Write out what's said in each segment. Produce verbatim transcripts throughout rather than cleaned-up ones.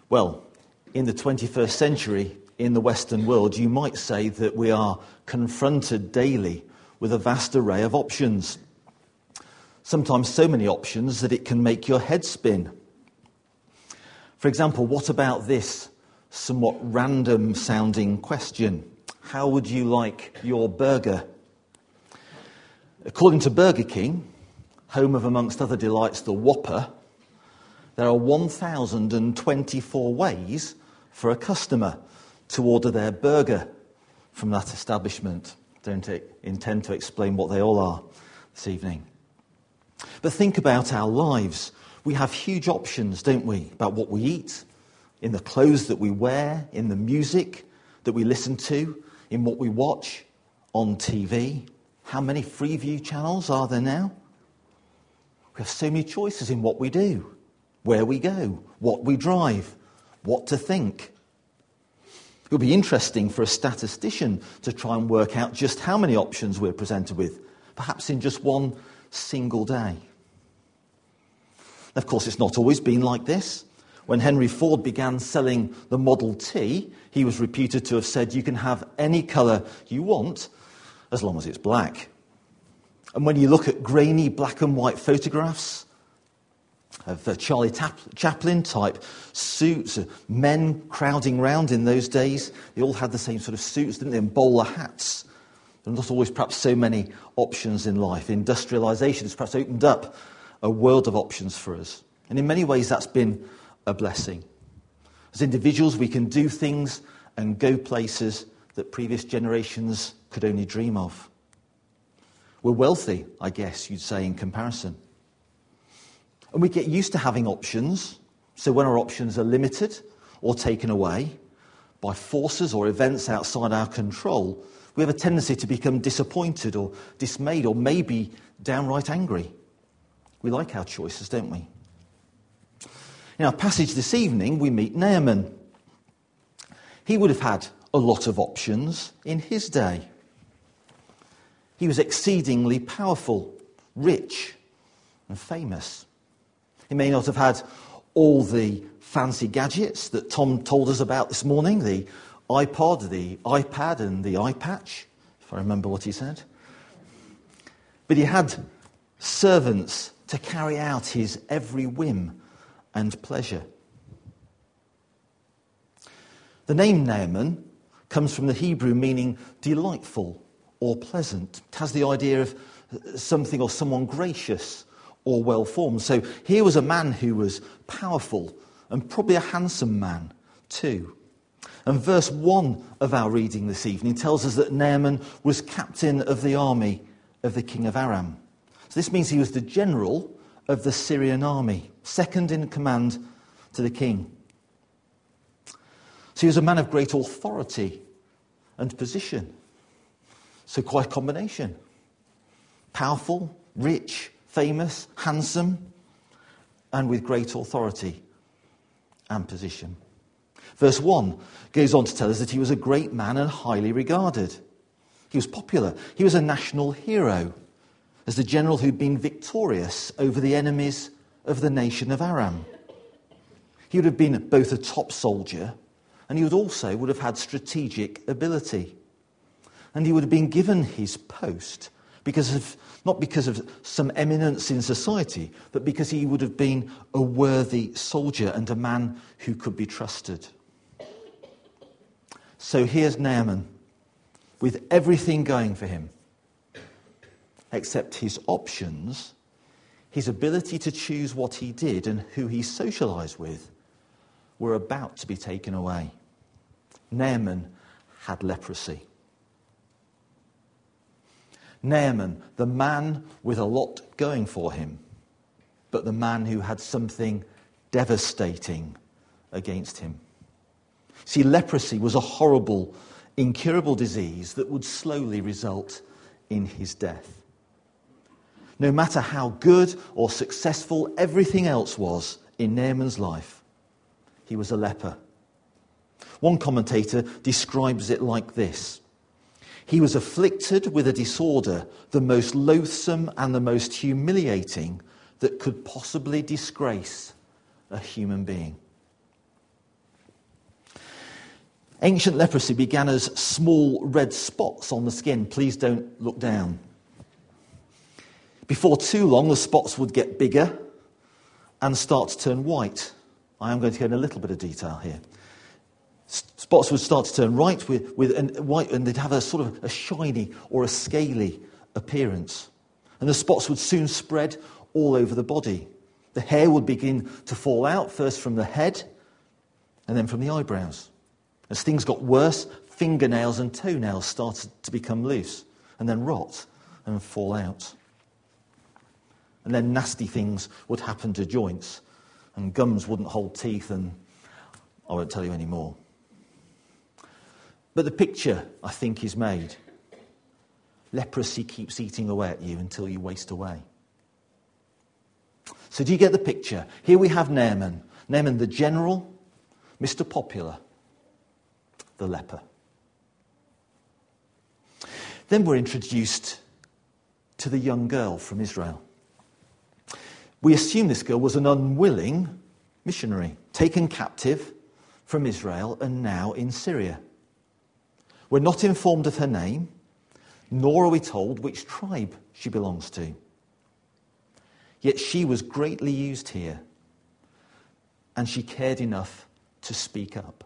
Well, in the twenty-first century, in the Western world, you might say that we are confronted daily with a vast array of options. Sometimes so many options that it can make your head spin. For example, what about this somewhat random-sounding question? How would you like your burger? According to Burger King, home of, amongst other delights, the Whopper, there are one thousand twenty-four ways for a customer to order their burger from that establishment. Don't intend to explain what they all are this evening. But think about our lives. We have huge options, don't we, about what we eat, in the clothes that we wear, in the music that we listen to, in what we watch on T V. How many Freeview channels are there now? We have so many choices in what we do, where we go, what we drive, what to think. It would be interesting for a statistician to try and work out just how many options we're presented with, perhaps in just one single day. Of course, it's not always been like this. When Henry Ford began selling the Model T, he was reputed to have said, you can have any colour you want as long as it's black. And when you look at grainy black and white photographs of uh, Charlie Tap- Chaplin-type suits, uh, men crowding round in those days, they all had the same sort of suits, didn't they, and bowler hats. There are not always perhaps so many options in life. Industrialisation has perhaps opened up a world of options for us. And in many ways that's been a blessing. As individuals, we can do things and go places that previous generations could only dream of. We're wealthy, I guess you'd say, in comparison. And we get used to having options, so when our options are limited or taken away by forces or events outside our control, we have a tendency to become disappointed or dismayed or maybe downright angry. We like our choices, don't we? In our passage this evening, we meet Naaman. He would have had a lot of options in his day. He was exceedingly powerful, rich, and famous. He may not have had all the fancy gadgets that Tom told us about this morning, the iPod, the iPad, and the iPatch, if I remember what he said. But he had servants to carry out his every whim and pleasure. The name Naaman comes from the Hebrew meaning delightful or pleasant. It has the idea of something or someone gracious or well-formed. So here was a man who was powerful and probably a handsome man too. And verse one of our reading this evening tells us that Naaman was captain of the army of the king of Aram. So this means he was the general of the Syrian army, second in command to the king. So he was a man of great authority and position. So quite a combination. Powerful, rich, famous, handsome, and with great authority and position. Verse one goes on to tell us that he was a great man and highly regarded. He was popular. He was a national hero as the general who'd been victorious over the enemies of the nation of Aram. He would have been both a top soldier and he would also would have had strategic ability. And he would have been given his post because of, not because of some eminence in society, but because he would have been a worthy soldier and a man who could be trusted. So here's Naaman with everything going for him, except his options, his ability to choose what he did and who he socialised with, were about to be taken away. Naaman had leprosy. Naaman, the man with a lot going for him, but the man who had something devastating against him. See, leprosy was a horrible, incurable disease that would slowly result in his death. No matter how good or successful everything else was in Naaman's life, he was a leper. One commentator describes it like this: he was afflicted with a disorder, the most loathsome and the most humiliating that could possibly disgrace a human being. Ancient leprosy began as small red spots on the skin. Please don't look down. Before too long, the spots would get bigger and start to turn white. I am going to go in a little bit of detail here. Spots would start to turn white with, with and white, and they'd have a sort of a shiny or a scaly appearance. And the spots would soon spread all over the body. The hair would begin to fall out, first from the head and then from the eyebrows. As things got worse, fingernails and toenails started to become loose and then rot and fall out. And then nasty things would happen to joints, and gums wouldn't hold teeth, and I won't tell you any more. But the picture, I think, is made. Leprosy keeps eating away at you until you waste away. So do you get the picture? Here we have Naaman. Naaman the general, Mister Popular, the leper. Then we're introduced to the young girl from Israel. We assume this girl was an unwilling missionary, taken captive from Israel and now in Syria. We're not informed of her name, nor are we told which tribe she belongs to. Yet she was greatly used here, and she cared enough to speak up.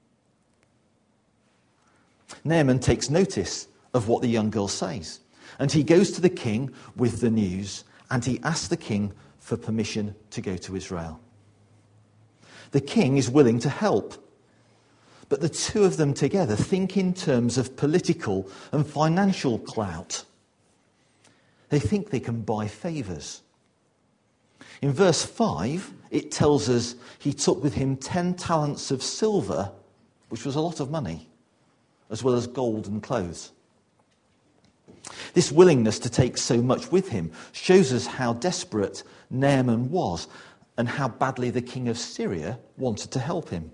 Naaman takes notice of what the young girl says, and he goes to the king with the news, and he asks the king for permission to go to Israel. The king is willing to help, but the two of them together think in terms of political and financial clout. They think they can buy favours. In verse five, it tells us he took with him ten talents of silver, which was a lot of money, as well as gold and clothes. This willingness to take so much with him shows us how desperate Naaman was and how badly the king of Syria wanted to help him.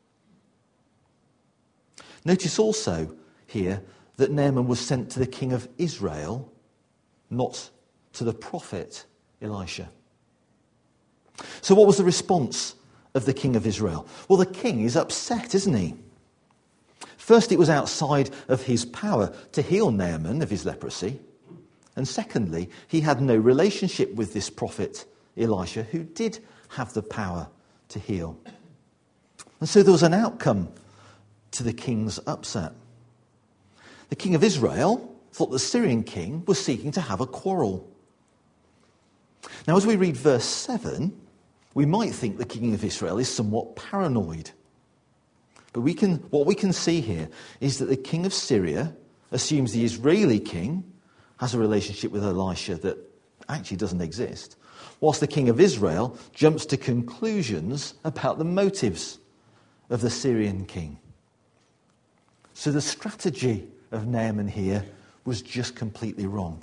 Notice also here that Naaman was sent to the king of Israel, not to the prophet Elisha. So what was the response of the king of Israel? Well, the king is upset, isn't he? First, it was outside of his power to heal Naaman of his leprosy. And secondly, he had no relationship with this prophet Elisha, who did have the power to heal. And so there was an outcome to the king's upset. The king of Israel thought the Syrian king was seeking to have a quarrel. Now, as we read verse seven, we might think the king of Israel is somewhat paranoid. But we can, what we can see here is that the king of Syria assumes the Israeli king has a relationship with Elisha that actually doesn't exist, whilst the king of Israel jumps to conclusions about the motives of the Syrian king. So the strategy of Naaman here was just completely wrong.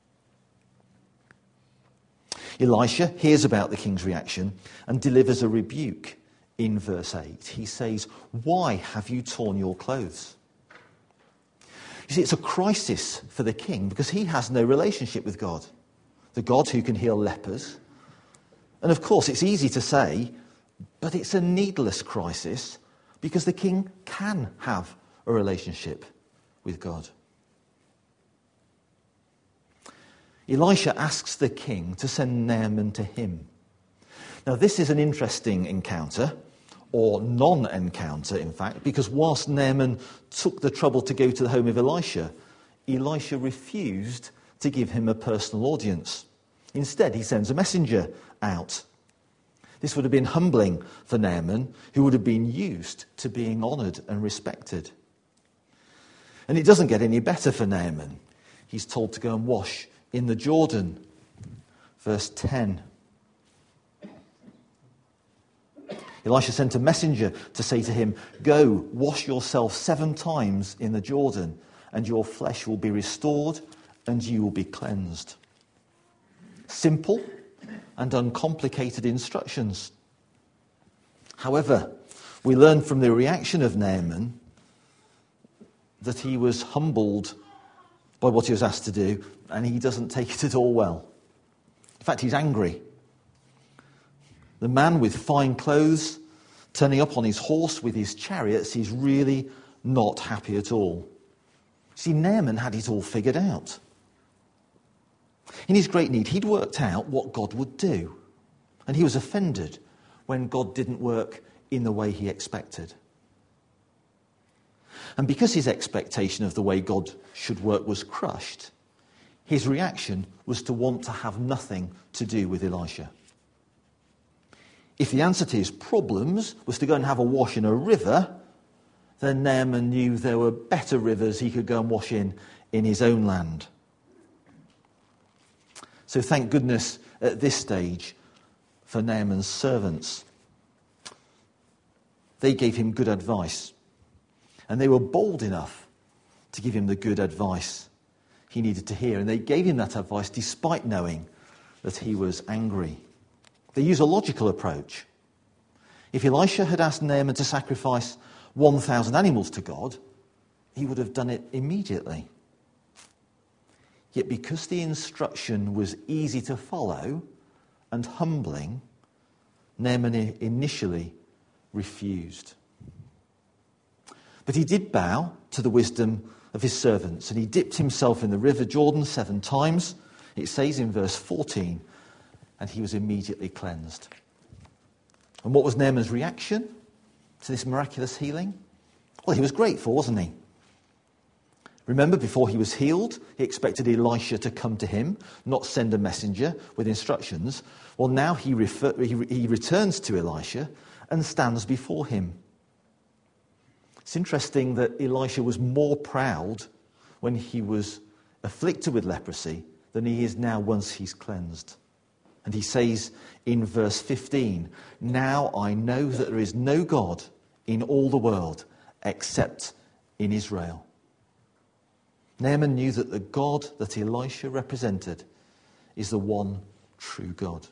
Elisha hears about the king's reaction and delivers a rebuke in verse eight. He says, "Why have you torn your clothes?" You see, it's a crisis for the king because he has no relationship with God, the God who can heal lepers. And of course, it's easy to say, but it's a needless crisis because the king can have a relationship with God. Elisha asks the king to send Naaman to him. Now, this is an interesting encounter, or non-encounter, in fact, because whilst Naaman took the trouble to go to the home of Elisha, Elisha refused to give him a personal audience. Instead, he sends a messenger out. This would have been humbling for Naaman, who would have been used to being honoured and respected. And it doesn't get any better for Naaman. He's told to go and wash in the Jordan. Verse ten. Elisha sent a messenger to say to him, "Go, wash yourself seven times in the Jordan, and your flesh will be restored, and you will be cleansed." Simple and uncomplicated instructions. However, we learn from the reaction of Naaman that he was humbled by what he was asked to do, and he doesn't take it at all well. In fact, he's angry. The man with fine clothes turning up on his horse with his chariots is really not happy at all. See, Naaman had it all figured out. In his great need, he'd worked out what God would do. And he was offended when God didn't work in the way he expected. And because his expectation of the way God should work was crushed, his reaction was to want to have nothing to do with Elisha. If the answer to his problems was to go and have a wash in a river, then Naaman knew there were better rivers he could go and wash in in his own land. So thank goodness at this stage for Naaman's servants. They gave him good advice, and they were bold enough to give him the good advice he needed to hear. And they gave him that advice despite knowing that he was angry. They used a logical approach. If Elisha had asked Naaman to sacrifice one thousand animals to God, he would have done it immediately. Yet because the instruction was easy to follow and humbling, Naaman initially refused. But he did bow to the wisdom of his servants, and he dipped himself in the river Jordan seven times. It says in verse fourteen, and he was immediately cleansed. And what was Naaman's reaction to this miraculous healing? Well, he was grateful, wasn't he? Remember, before he was healed, he expected Elisha to come to him, not send a messenger with instructions. Well, now he, refer- he, re- he returns to Elisha and stands before him. It's interesting that Elisha was more proud when he was afflicted with leprosy than he is now once he's cleansed. And he says in verse fifteen, "Now I know that there is no God in all the world except in Israel." Naaman knew that the God that Elisha represented is the one true God.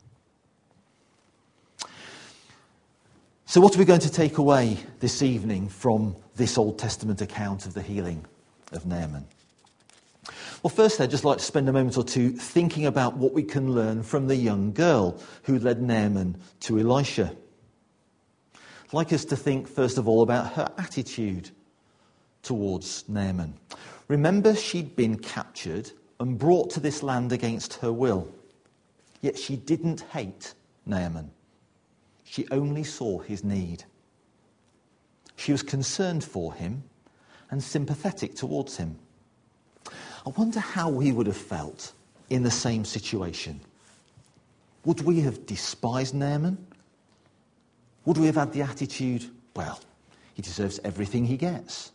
So what are we going to take away this evening from this Old Testament account of the healing of Naaman? Well, first, I'd just like to spend a moment or two thinking about what we can learn from the young girl who led Naaman to Elisha. I'd like us to think, first of all, about her attitude towards Naaman. Remember, she'd been captured and brought to this land against her will. Yet she didn't hate Naaman. She only saw his need. She was concerned for him and sympathetic towards him. I wonder how we would have felt in the same situation. Would we have despised Naaman? Would we have had the attitude, well, he deserves everything he gets?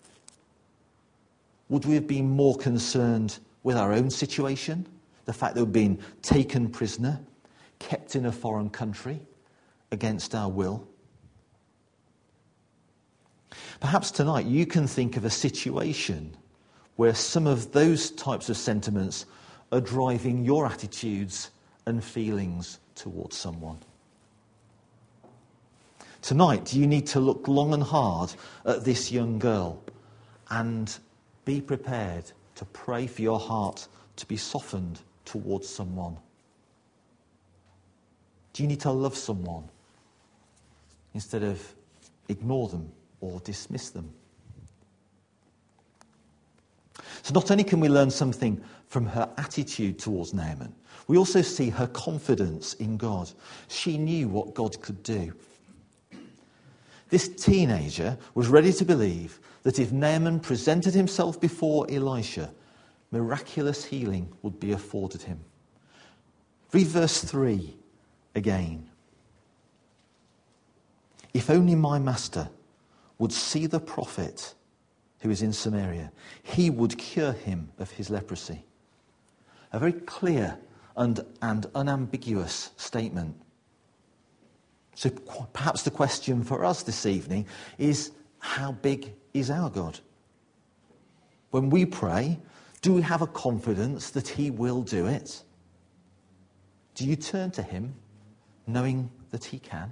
Would we have been more concerned with our own situation? The fact that we've been taken prisoner, kept in a foreign country against our will? Perhaps tonight you can think of a situation where some of those types of sentiments are driving your attitudes and feelings towards someone. Tonight, you need to look long and hard at this young girl and be prepared to pray for your heart to be softened towards someone. Do you need to love someone instead of ignore them or dismiss them? So not only can we learn something from her attitude towards Naaman, we also see her confidence in God. She knew what God could do. This teenager was ready to believe that if Naaman presented himself before Elisha, miraculous healing would be afforded him. Read verse three again. "If only my master would see the prophet who is in Samaria, he would cure him of his leprosy." A very clear and, and unambiguous statement. So perhaps the question for us this evening is, how big is our God? When we pray, do we have a confidence that he will do it? Do you turn to him knowing that he can?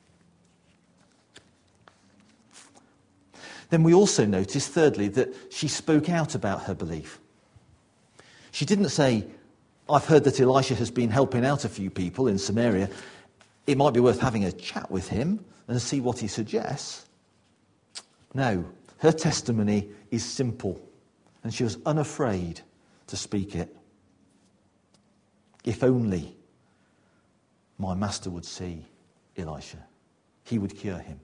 Then we also notice, thirdly, that she spoke out about her belief. She didn't say, "I've heard that Elisha has been helping out a few people in Samaria. It might be worth having a chat with him and see what he suggests." No, Her testimony is simple, and she was unafraid to speak it. If only my master would see Elisha, he would cure him.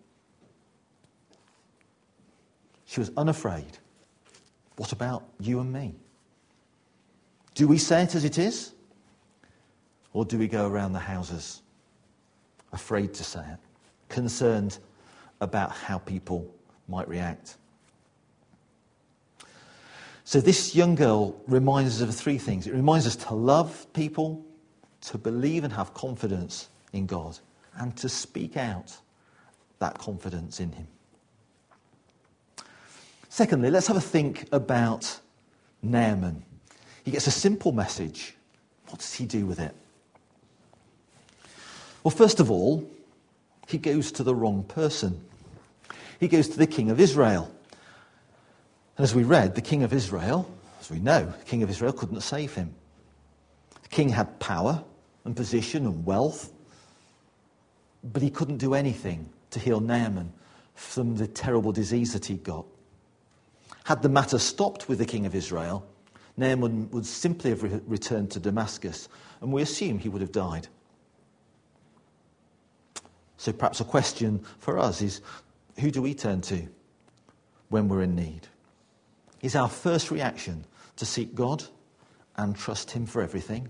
She was unafraid. What about you and me? Do we say it as it is? Or do we go around the houses afraid to say it, concerned about how people might react? So this young girl reminds us of three things. It reminds us to love people, to believe and have confidence in God, and to speak out that confidence in him. Secondly, let's have a think about Naaman. He gets a simple message. What does he do with it? Well, first of all, he goes to the wrong person. He goes to the king of Israel. And as we read, the king of Israel, as we know, the king of Israel couldn't save him. The king had power and position and wealth, but he couldn't do anything to heal Naaman from the terrible disease that he'd got. Had the matter stopped with the king of Israel, Naaman would simply have re- returned to Damascus, and we assume he would have died. So perhaps a question for us is, who do we turn to when we're in need? Is our first reaction to seek God and trust him for everything?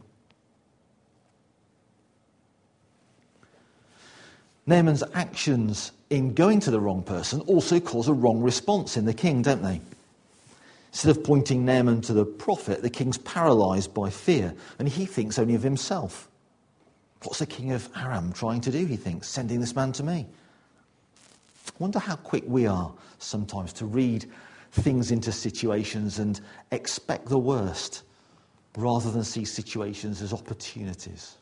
Naaman's actions in going to the wrong person also cause a wrong response in the king, don't they? Instead of pointing Naaman to the prophet, the king's paralysed by fear, and he thinks only of himself. What's the king of Aram trying to do, he thinks, sending this man to me? I wonder how quick we are sometimes to read things into situations and expect the worst rather than see situations as opportunities.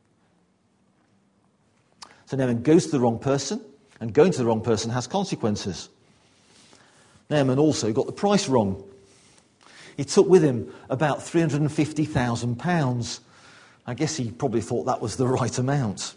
So Naaman goes to the wrong person, and going to the wrong person has consequences. Naaman also got the price wrong. He took with him about three hundred fifty thousand pounds. I guess he probably thought that was the right amount.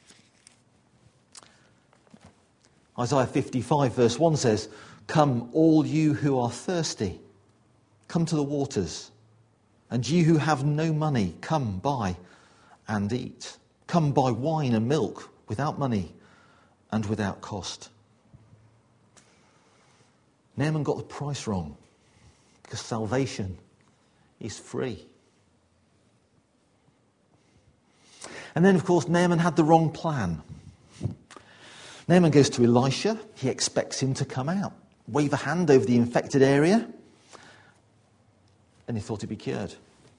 Isaiah fifty-five verse one says, "Come, all you who are thirsty, come to the waters. And you who have no money, come buy and eat. Come buy wine and milk without money and without cost." Naaman got the price wrong, because salvation is free. And then, of course, Naaman had the wrong plan. Naaman goes to Elisha. He expects him to come out, wave a hand over the infected area, and he thought he'd be cured.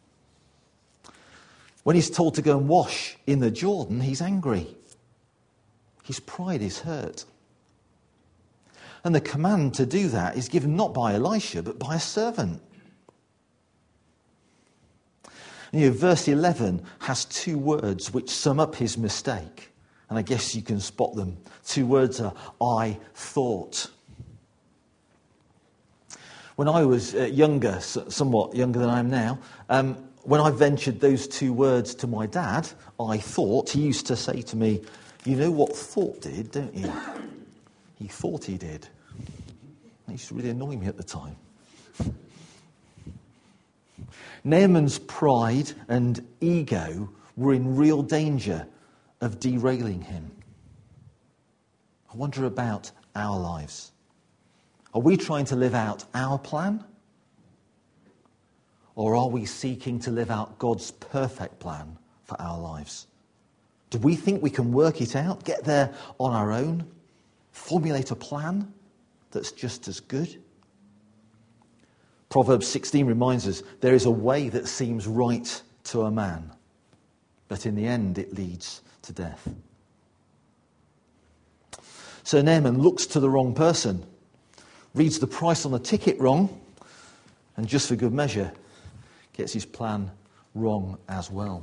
When he's told to go and wash in the Jordan, he's angry. His pride is hurt. And the command to do that is given not by Elisha, but by a servant. And, you know, verse eleven has two words which sum up his mistake. And I guess you can spot them. Two words are, "I thought." When I was uh, younger, somewhat younger than I am now, um, when I ventured those two words to my dad, "I thought," he used to say to me, "You know what thought did, don't you?" He thought he did. It used to really annoy me at the time. Naaman's pride and ego were in real danger of derailing him. I wonder about our lives. Are we trying to live out our plan? Or are we seeking to live out God's perfect plan for our lives? Do we think we can work it out, get there on our own, formulate a plan that's just as good? Proverbs sixteen reminds us there is a way that seems right to a man, but in the end it leads to death. So Naaman looks to the wrong person, reads the price on the ticket wrong, and just for good measure, gets his plan wrong as well.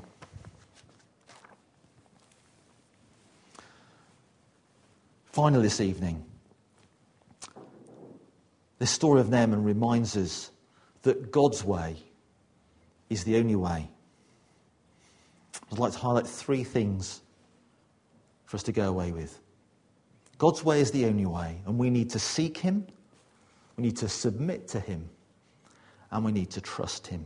Finally this evening, this story of Naaman reminds us that God's way is the only way. I'd like to highlight three things for us to go away with. God's way is the only way, and we need to seek him, we need to submit to him, and we need to trust him.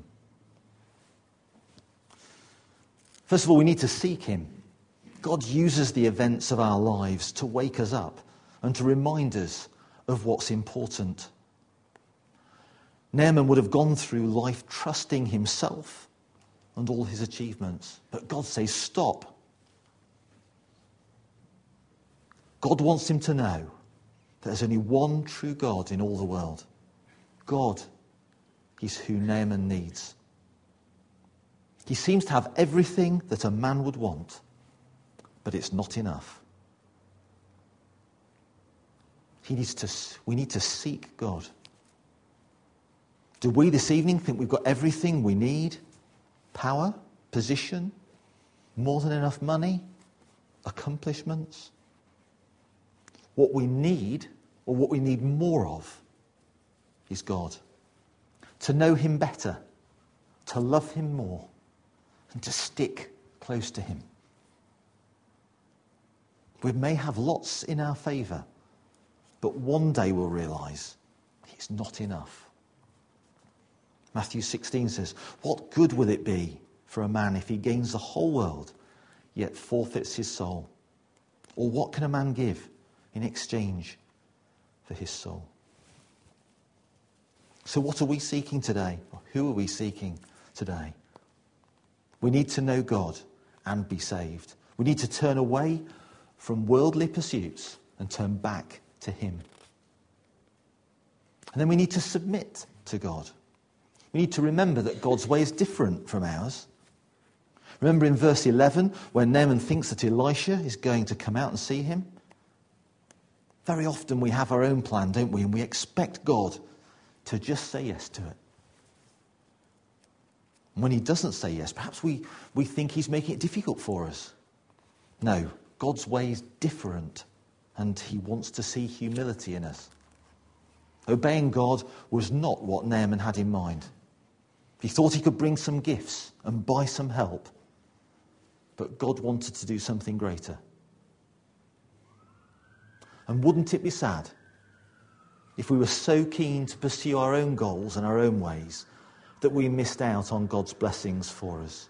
First of all, we need to seek him. God uses the events of our lives to wake us up and to remind us of what's important. Naaman would have gone through life trusting himself and all his achievements. But God says, stop. God wants him to know that there's only one true God in all the world. God is who Naaman needs. He seems to have everything that a man would want, but it's not enough. He needs to, we need to seek God. Do we this evening think we've got everything we need? Power, position, more than enough money, accomplishments? What we need, or what we need more of, is God. To know him better, to love him more, and to stick close to him. We may have lots in our favour, but one day we'll realise it's not enough. Matthew sixteen says, what good will it be for a man if he gains the whole world, yet forfeits his soul? Or what can a man give in exchange for his soul? So what are we seeking today? Or who are we seeking today? We need to know God and be saved. We need to turn away from worldly pursuits and turn back to him. And then we need to submit to God. We need to remember that God's way is different from ours. Remember in verse eleven, when Naaman thinks that Elisha is going to come out and see him? Very often we have our own plan, don't we? And we expect God to just say yes to it. And when he doesn't say yes, perhaps we, we think he's making it difficult for us. No, God's way is different, and he wants to see humility in us. Obeying God was not what Naaman had in mind. He thought he could bring some gifts and buy some help, but God wanted to do something greater. And wouldn't it be sad if we were so keen to pursue our own goals and our own ways that we missed out on God's blessings for us?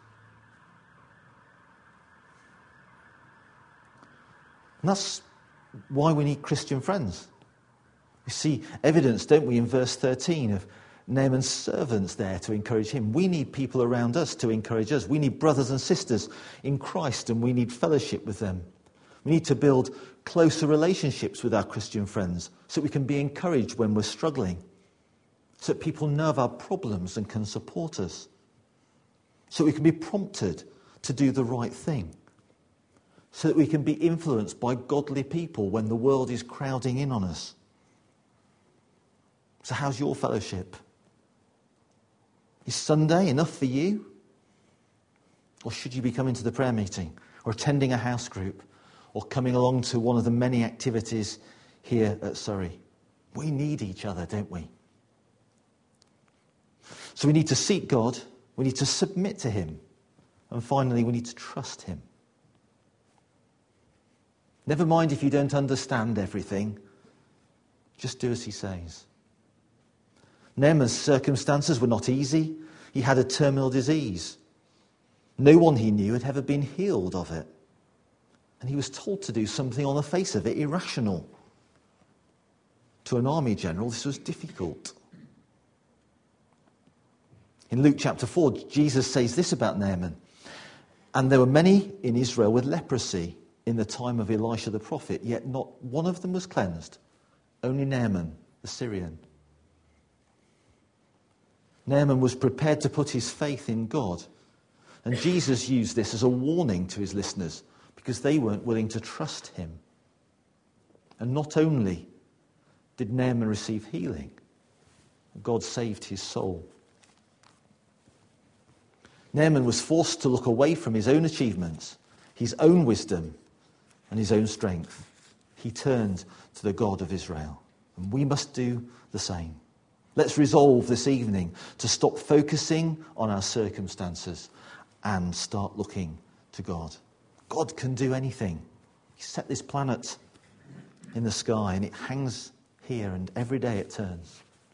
And that's why we need Christian friends. We see evidence, don't we, in verse thirteen of Naaman's servants there to encourage him. We need people around us to encourage us. We need brothers and sisters in Christ, and we need fellowship with them. We need to build closer relationships with our Christian friends so we can be encouraged when we're struggling, so that people know of our problems and can support us, so we can be prompted to do the right thing, so that we can be influenced by godly people when the world is crowding in on us. So how's your fellowship? Is Sunday enough for you? Or should you be coming to the prayer meeting, or attending a house group, or coming along to one of the many activities here at Surrey? We need each other, don't we? So we need to seek God, we need to submit to him, and finally we need to trust him. Never mind if you don't understand everything, just do as he says. Naaman's circumstances were not easy. He had a terminal disease. No one he knew had ever been healed of it. And he was told to do something on the face of it irrational. To an army general, this was difficult. In Luke chapter four, Jesus says this about Naaman. And there were many in Israel with leprosy in the time of Elisha the prophet, yet not one of them was cleansed, only Naaman the Syrian. Naaman was prepared to put his faith in God. And Jesus used this as a warning to his listeners because they weren't willing to trust him. And not only did Naaman receive healing, God saved his soul. Naaman was forced to look away from his own achievements, his own wisdom, and his own strength. He turned to the God of Israel. And we must do the same. Let's resolve this evening to stop focusing on our circumstances and start looking to God. God can do anything. He set this planet in the sky and it hangs here and every day it turns.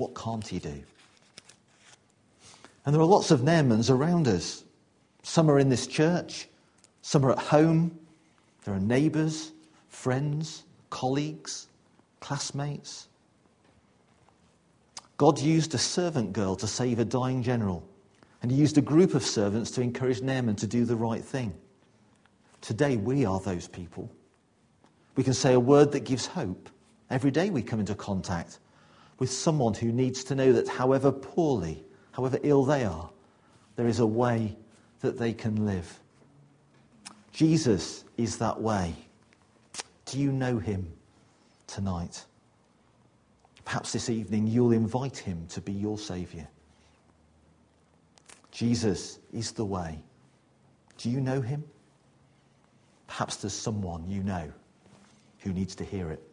What can't he do? And there are lots of Naamans around us. Some are in this church. Some are at home. There are neighbours, friends, colleagues, classmates. God used a servant girl to save a dying general. And he used a group of servants to encourage Naaman to do the right thing. Today we are those people. We can say a word that gives hope. Every day we come into contact with someone who needs to know that however poorly, however ill they are, there is a way that they can live. Jesus is that way. Do you know him tonight? Perhaps this evening you'll invite him to be your saviour. Jesus is the way. Do you know him? Perhaps there's someone you know who needs to hear it.